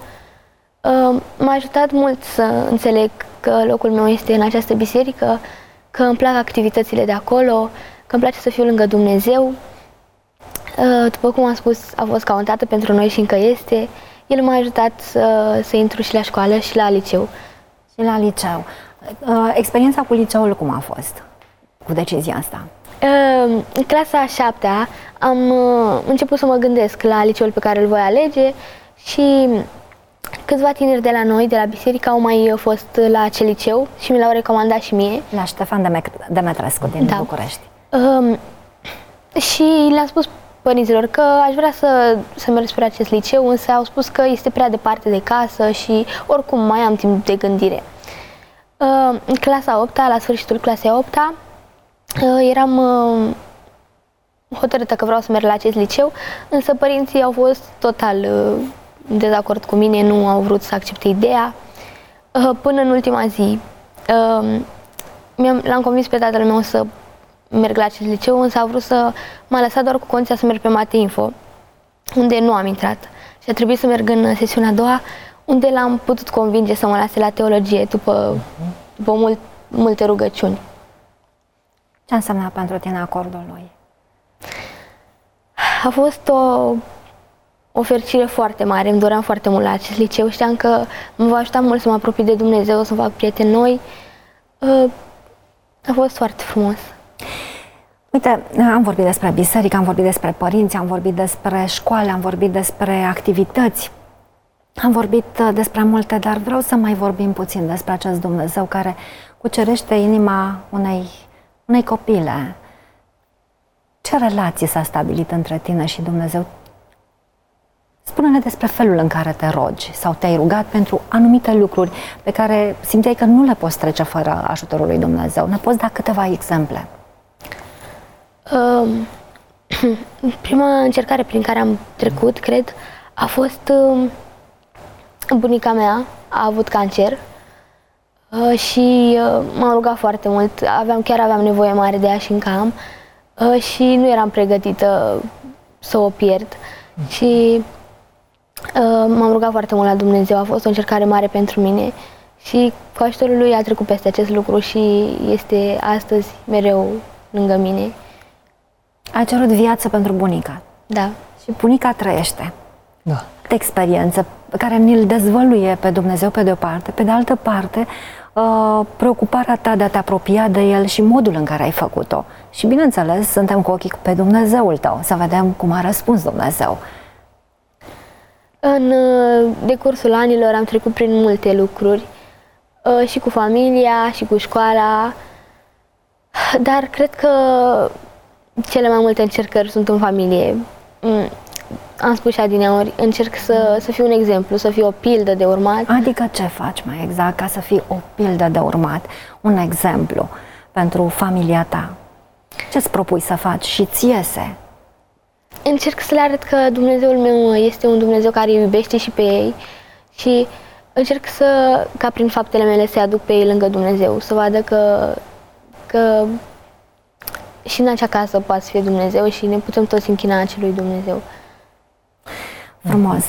M-a ajutat mult să înțeleg că locul meu este în această biserică, că îmi plac activitățile de acolo, că îmi place să fiu lângă Dumnezeu. După cum am spus, a fost ca un tată pentru noi și încă este. El m-a ajutat să, să intru și la școală și la liceu. Și la liceu. Experiența cu liceul cum a fost? Cu decizia asta? În clasa a șaptea am început să mă gândesc la liceul pe care îl voi alege și câțiva tineri de la noi, de la biserică, au mai fost la acel liceu și mi l-au recomandat și mie. La Ștefan Demetrescu din da. București. Um, și le-am spus părinților că aș vrea să, să merg spre acest liceu, însă au spus că este prea departe de casă și oricum mai am timp de gândire. Uh, în clasa a opta, la sfârșitul clasei a opta, uh, eram uh, hotărâtă că vreau să merg la acest liceu, însă părinții au fost total uh, în dezacord cu mine, nu au vrut să accepte ideea. Uh, până în ultima zi, uh, l-am convins pe tatăl meu să merg la acest liceu, însă a vrut să m-a lăsat doar cu condiția să merg pe Mateinfo, unde nu am intrat. Și a trebuit să merg în sesiunea a doua, unde l-am putut convinge să mă lase la teologie după, după mult, multe rugăciuni. Ce înseamnă pentru tine acordul lui? A fost o, o fericire foarte mare, îmi doream foarte mult la acest liceu, știam că mă va ajuta mult să mă apropii de Dumnezeu, să fac prieteni noi. A fost foarte frumos. Uite, am vorbit despre biserică, am vorbit despre părinți, am vorbit despre școală, am vorbit despre activități, am vorbit despre multe, dar vreau să mai vorbim puțin despre acest Dumnezeu care cucerește inima unei, unei copile. Ce relație s-a stabilit între tine și Dumnezeu? Spune-ne despre felul în care te rogi sau te-ai rugat pentru anumite lucruri pe care simțeai că nu le poți trece fără ajutorul lui Dumnezeu. Ne poți da câteva exemple? Uh, prima încercare prin care am trecut, cred, a fost uh, bunica mea a avut cancer uh, și uh, m-am rugat foarte mult. Aveam, chiar aveam nevoie mare de ea și încă am uh, și nu eram pregătită să o pierd. Mm. Și uh, m-am rugat foarte mult la Dumnezeu. A fost o încercare mare pentru mine și cu ajutorul lui a trecut peste acest lucru și este astăzi mereu lângă mine. Ai cerut viață pentru bunica. Da. Și bunica trăiește. Da. De experiență pe care ni-l dezvăluie pe Dumnezeu pe de o parte, pe de altă parte uh, preocuparea ta de a te apropia de El și modul în care ai făcut-o. Și bineînțeles, suntem cu ochii pe Dumnezeul tău, să vedem cum a răspuns Dumnezeu. În decursul anilor am trecut prin multe lucruri, uh, și cu familia, și cu școala, dar cred că cele mai multe încercări sunt în familie. Am spus și adineauri, încerc să, să fiu un exemplu, să fiu o pildă de urmat. Adică ce faci mai exact ca să fii o pildă de urmat, un exemplu pentru familia ta? Ce-ți propui să faci și ți iese? Încerc să le arăt că Dumnezeul meu este un Dumnezeu care îi iubește și pe ei și încerc să, ca prin faptele mele să aduc pe ei lângă Dumnezeu, să vadă că, că și în acea casă poate să fie Dumnezeu și ne putem toți închina acelui Dumnezeu. Frumos!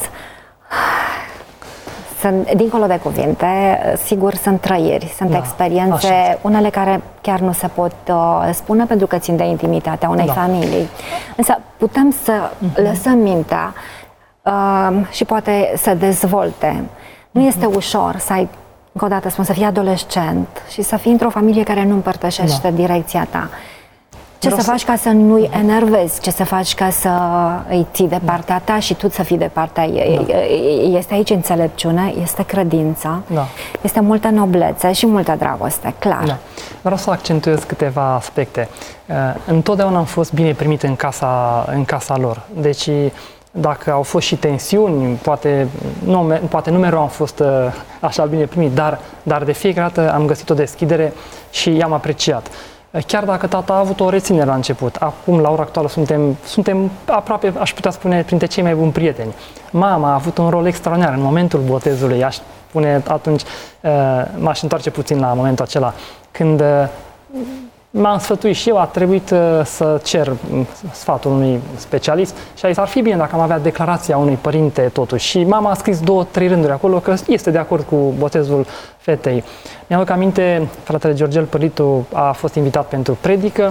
Sunt, dincolo de cuvinte, sigur sunt trăiri, sunt da, experiențe, așa. Unele care chiar nu se pot uh, spune pentru că țin de intimitatea unei da. familii. Însă putem să uh-huh. lăsăm mintea uh, și poate să dezvolte. Nu uh-huh. este ușor să ai, încă o dată spun, să fii adolescent și să fii într-o familie care nu împărtășește da. direcția ta. Ce Vreau să faci ca să nu-i enervezi? Ce să faci ca să îi ții de partea ta și tu să fii de partea ei? Da. Este aici înțelepciune, este credință, da. este multă noblețe și multă dragoste, clar. Da. Vreau să accentuez câteva aspecte. Întotdeauna am fost bine primit în casa, în casa lor. Deci, dacă au fost și tensiuni, poate nu, poate nu mereu am fost așa bine primit, dar, dar de fiecare dată am găsit o deschidere și i-am apreciat. Chiar dacă tata a avut o reținere la început, acum, la ora actuală, suntem, suntem aproape, aș putea spune, printre cei mai buni prieteni. Mama a avut un rol extraordinar în momentul botezului, aș spune atunci, m-aș întoarce puțin la momentul acela, când m-am sfătuit și eu, a trebuit să cer sfatul unui specialist și a zis, ar fi bine dacă am avea declarația unui părinte totuși. Și mama a scris două, trei rânduri acolo că este de acord cu botezul fetei. Mi-am aduc aminte, fratele Georgel Părlitu a fost invitat pentru predică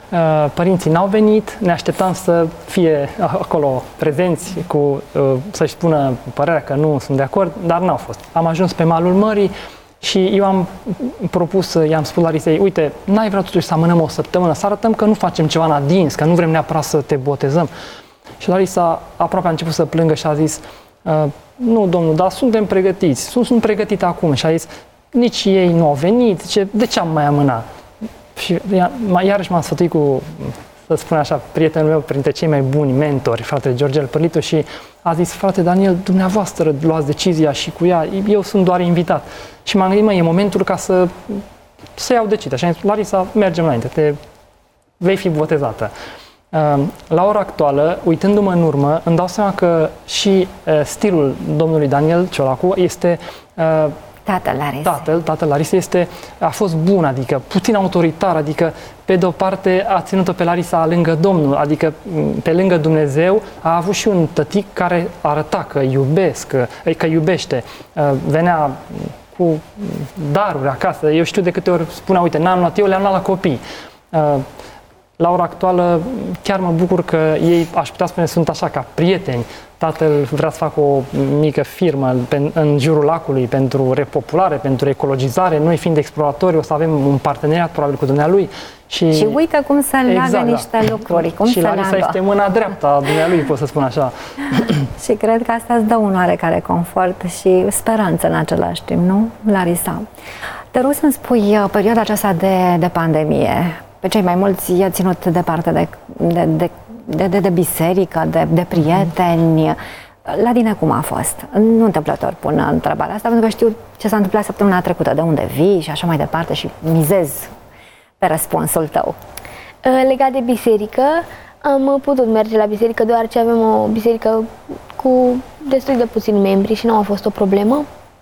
părinții n-au venit, ne așteptam să fie acolo prezenți, cu, să-și spună părerea că nu sunt de acord, dar n-au fost. Am ajuns pe malul mării și eu am propus, i-am spus Larisei, uite, n-ai vrea totuși să amânăm o săptămână, să arătăm că nu facem ceva în adins, că nu vrem neapărat să te botezăm. Și Larisa aproape a început să plângă și a zis, nu, domnul, dar suntem pregătiți, sunt, sunt pregătit acum. Și a zis, nici ei nu au venit, ce, de ce am mai amânat? Și iarăși m-am sfătuit cu, să spun așa, prietenul meu, printre cei mai buni mentori, fratele George Părlitu, și a zis, frate Daniel, dumneavoastră luați decizia și cu ea, eu sunt doar invitat. Și m-am gândit, mă, e momentul ca să, să iau decizia. Și am zis, Larisa, mergem înainte, te vei fi botezată. La ora actuală, uitându-mă în urmă, îmi dau seama că și stilul domnului Daniel Ciolacu este... Tatăl Larisei. Tatăl, tatăl Larisei este, a fost bun, adică puțin autoritar, adică pe de o parte a ținut-o pe Larisa lângă Domnul, adică pe lângă Dumnezeu, a avut și un tătic care arăta că iubesc, că iubește, venea cu daruri acasă, eu știu de câte ori spunea, uite, n-am luat eu, le-am luat la copii. La ora actuală chiar mă bucur că ei, aș putea spune, sunt așa ca prieteni. Tatăl vrea să facă o mică firmă în jurul lacului pentru repopulare, pentru ecologizare. Noi, fiind exploratori, o să avem un parteneriat probabil cu dumnealui. Și, și uite cum se leagă exact, niște da. lucruri. Cum și se Larisa leagă. este mâna dreaptă a dumnealui, pot să spun așa. Și cred că asta îți dă un oarecare confort și speranță în același timp, nu, Larisa? Te rog să-mi spui perioada aceasta de, de pandemie. Pe cei mai mulți i-a ținut departe de, de, de, de, de, de biserică, de, de prieteni. La tine cum a fost? Nu întâmplător pun întrebarea asta, pentru că știu ce s-a întâmplat săptămâna trecută, de unde vii și așa mai departe și mizez pe răspunsul tău. Legat de biserică, am putut merge la biserică deoarece avem o biserică cu destul de puțini membri și nu a fost o problemă.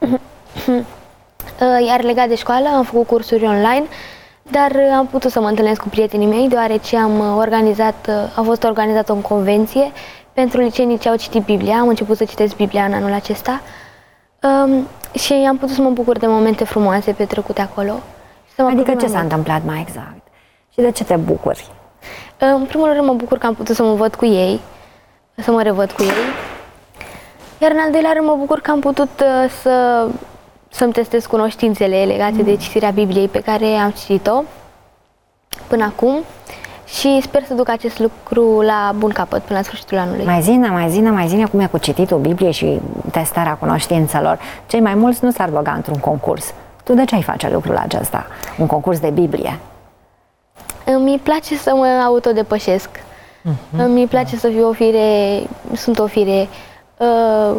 Iar legat de școală, am făcut cursuri online, dar am putut să mă întâlnesc cu prietenii mei, deoarece am organizat, a fost organizată o convenție pentru licenii ce au citit Biblia. Am început să citesc Biblia în anul acesta um, și am putut să mă bucur de momente frumoase petrecute acolo. Adică ce s-a întâmplat mai exact? Și de ce te bucuri? În primul rând mă bucur că am putut să mă văd cu ei, să mă revăd cu ei. Iar în al doilea rând mă bucur că am putut uh, să... să-mi testez cunoștințele legate de citirea Bibliei pe care am citit-o până acum și sper să duc acest lucru la bun capăt până la sfârșitul anului. Mai zine, mai zine, mai zine cum e cu cititul Bibliei și testarea cunoștințelor. Cei mai mulți nu s-ar băga într-un concurs. Tu de ce ai face lucrul acesta? Un concurs de Biblie? Mi place să mă autodepășesc. Uh-huh. Mi place să fiu o fire, sunt o fire... Uh,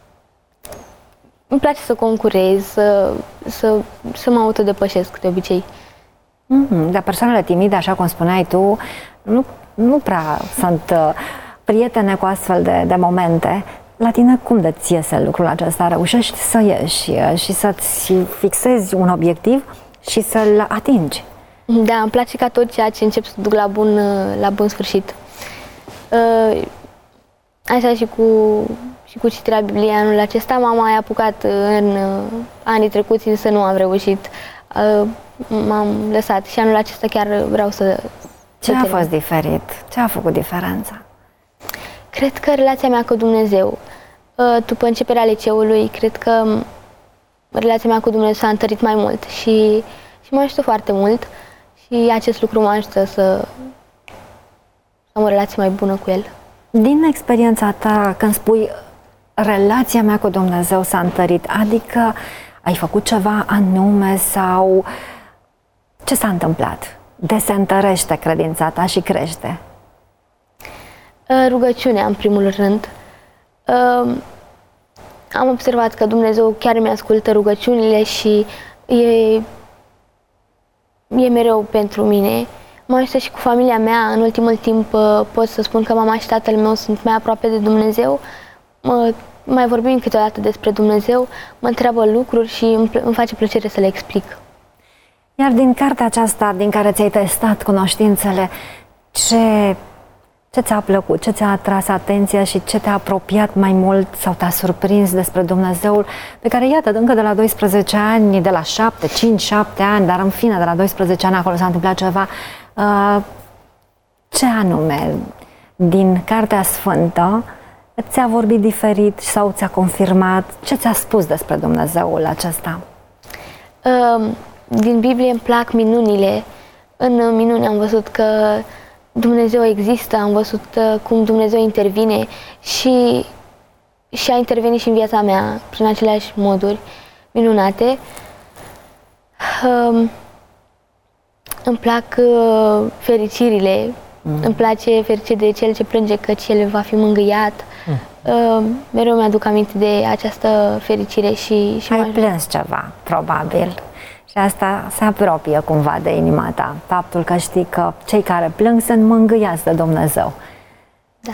Îmi place să concurez, să, să, să mă autodepășesc de obicei. Mm-hmm. Dar persoanele timide, așa cum spuneai tu, nu, nu prea sunt uh, prietene cu astfel de, de momente. La tine cum de ți iese lucrul acesta? Reușești să ieși uh, și să-ți fixezi un obiectiv și să-l atingi? Da, îmi place ca tot ceea ce încep să duc la bun, la bun sfârșit. Uh, așa și cu... și cu citirea Bibliei anul acesta m-am mai apucat în uh, anii trecuți, însă nu am reușit. Uh, m-am lăsat și anul acesta chiar vreau să... Ce a fost diferit? Ce a făcut diferența? Cred că relația mea cu Dumnezeu. Uh, după începerea liceului, cred că relația mea cu Dumnezeu s-a întărit mai mult și, și mă ajută foarte mult și acest lucru mă ajută să, să am o relație mai bună cu El. Din experiența ta, când spui relația mea cu Dumnezeu s-a întărit, adică ai făcut ceva anume sau ce s-a întâmplat? De se întărește credința ta și crește? Rugăciunea, în primul rând. Am observat că Dumnezeu chiar mi-ascultă rugăciunile și e, e mereu pentru mine. Mă ajută și cu familia mea. În ultimul timp pot să spun că mama și tatăl meu sunt mai aproape de Dumnezeu. Mă, mai vorbim câteodată despre Dumnezeu, mă întreabă lucruri și îmi, îmi face plăcere să le explic. Iar din cartea aceasta, din care ți-ai testat cunoștințele, ce, ce ți-a plăcut, ce ți-a atras atenția și ce te-a apropiat mai mult sau te-a surprins despre Dumnezeul pe care, iată, încă de la doisprezece ani, de la șapte, cinci, șapte ani, dar în fine, de la doisprezece ani acolo s-a întâmplat ceva, uh, ce anume din Cartea Sfântă ți-a vorbit diferit sau ți-a confirmat? Ce ți-a spus despre Dumnezeul acesta? Din Biblie îmi plac minunile. În minuni am văzut că Dumnezeu există, am văzut cum Dumnezeu intervine și, și a intervenit și în viața mea prin aceleași moduri minunate. Îmi plac fericirile. Mm. Îmi place fericire de cel ce plânge, căci el va fi mângâiat. Mm. Uh, mereu mi-aduc aminte de această fericire și... și ai plâns ceva, probabil. Și asta se apropie cumva de inima ta. Faptul că știi că cei care plâng sunt mângâiați de Dumnezeu. Da.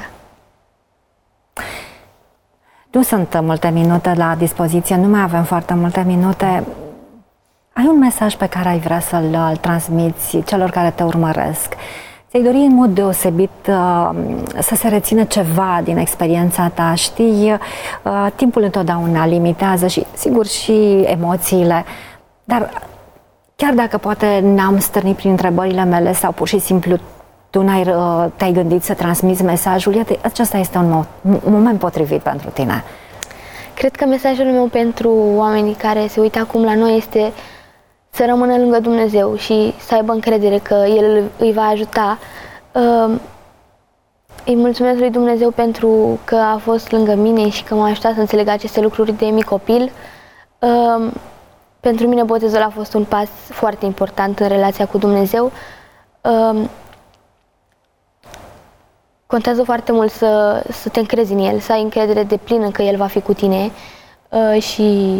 Nu sunt multe minute la dispoziție, nu mai avem foarte multe minute. Ai un mesaj pe care ai vrea să-l transmiți celor care te urmăresc? Ți-ai dori în mod deosebit uh, să se rețină ceva din experiența ta? Știi, uh, timpul întotdeauna limitează și, sigur, și emoțiile, dar chiar dacă poate n-am stârnit prin întrebările mele sau pur și simplu tu n-ai, uh, te-ai gândit să transmiți mesajul, iată, acesta este un, mo- un moment potrivit pentru tine. Cred că mesajul meu pentru oamenii care se uită acum la noi este să rămână lângă Dumnezeu și să aibă încredere că El îi va ajuta. Îi mulțumesc lui Dumnezeu pentru că a fost lângă mine și că m-a ajutat să înțeleg aceste lucruri de mic copil. Pentru mine botezul a fost un pas foarte important în relația cu Dumnezeu. Contează foarte mult să, să te încrezi în El, să ai încredere deplină că El va fi cu tine și,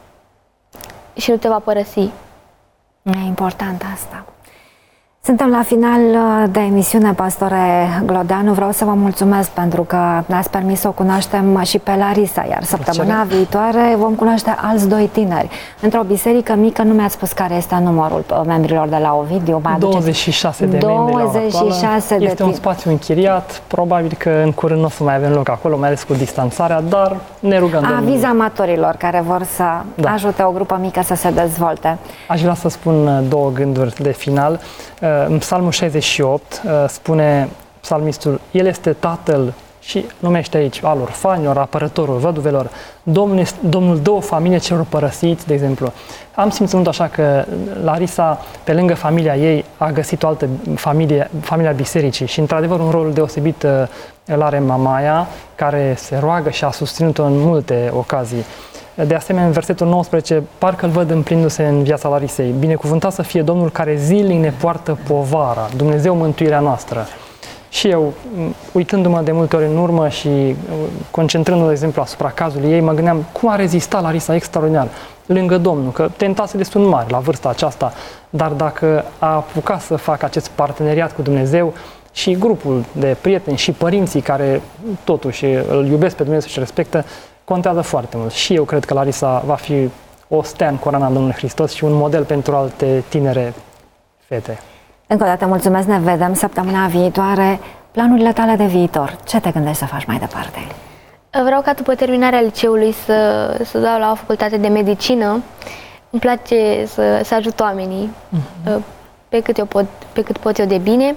și nu te va părăsi. E important asta. Suntem la final de emisiune, Pastore Glodeanu. Vreau să vă mulțumesc pentru că ne-ați permis să o cunoaștem și pe Larisa, iar săptămâna viitoare vom cunoaște alți doi tineri. Într-o biserică mică, nu mi-ați spus care este numărul membrilor de la Ovidiu. douăzeci și șase de membri la ora actuală. Este un spațiu închiriat, probabil că în curând nu o să mai avem loc acolo, mai ales cu distanțarea, dar ne rugăm. Aviz amatorilor care vor să da. ajute o grupă mică să se dezvolte. Aș vrea să spun două gânduri de final. În Psalmul șaizeci și opt spune psalmistul, El este Tatăl și numește aici al orfanilor, apărătorul văduvelor. Domnul, Domnul dă o familie celor părăsiți, de exemplu. Am simțit așa că Larisa, pe lângă familia ei, a găsit o altă familie, familia bisericii și, într-adevăr, un rol deosebit îl are mamaia, care se roagă și a susținut-o în multe ocazii. De asemenea, în versetul nouăsprezece, parcă îl văd împlindu-se în viața Larisei. Binecuvântat să fie Domnul care zilnic ne poartă povara, Dumnezeu mântuirea noastră. Și eu, uitându-mă de multe ori în urmă și concentrându-mă, de exemplu, asupra cazului ei, mă gândeam cum a rezistat Larisa extraordinar lângă Domnul, că tentațiile sunt mari la vârsta aceasta, dar dacă a apucat să facă acest parteneriat cu Dumnezeu și grupul de prieteni și părinții care totuși îl iubesc pe Dumnezeu și respectă, contează foarte mult. Și eu cred că Larisa va fi o stea în coroana Domnului Hristos și un model pentru alte tinere fete. Încă o dată mulțumesc, ne vedem săptămâna viitoare. Planurile tale de viitor, ce te gândești să faci mai departe? Vreau ca după terminarea liceului să, să dau la o facultate de medicină. Îmi place să, să ajut oamenii uh-huh. pe, cât eu pot, pe cât pot eu de bine.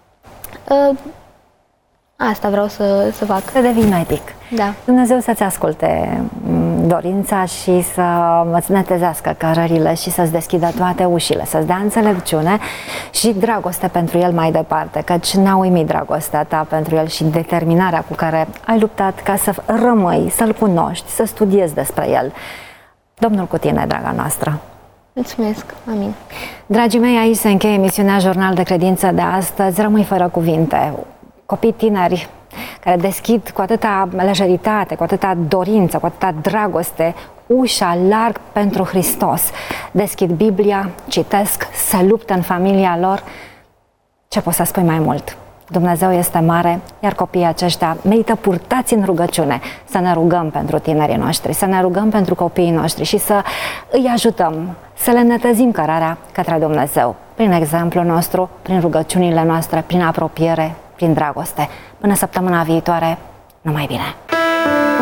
Asta vreau să, să fac. Să devii medic. Da. Dumnezeu să-ți asculte dorința și să îți netezească cărările și să-ți deschidă toate ușile, să-ți dea înțelepciune și dragoste pentru el mai departe, căci n-a uimit dragostea ta pentru el și determinarea cu care ai luptat ca să rămâi, să-l cunoști, să studiezi despre el. Domnul cu tine, draga noastră! Mulțumesc! Amin! Dragii mei, aici se încheie emisiunea Jurnal de Credință de astăzi. Rămâi fără cuvinte. Copii tineri care deschid cu atâta lejeritate, cu atâta dorință, cu atâta dragoste ușa larg pentru Hristos. Deschid Biblia, citesc, se luptă în familia lor. Ce poți să spui mai mult? Dumnezeu este mare, iar copiii aceștia merită purtați în rugăciune. Să ne rugăm pentru tinerii noștri, să ne rugăm pentru copiii noștri și să îi ajutăm, să le netezim cărarea către Dumnezeu, prin exemplul nostru, prin rugăciunile noastre, prin apropiere, prin dragoste. Până săptămâna viitoare, numai bine!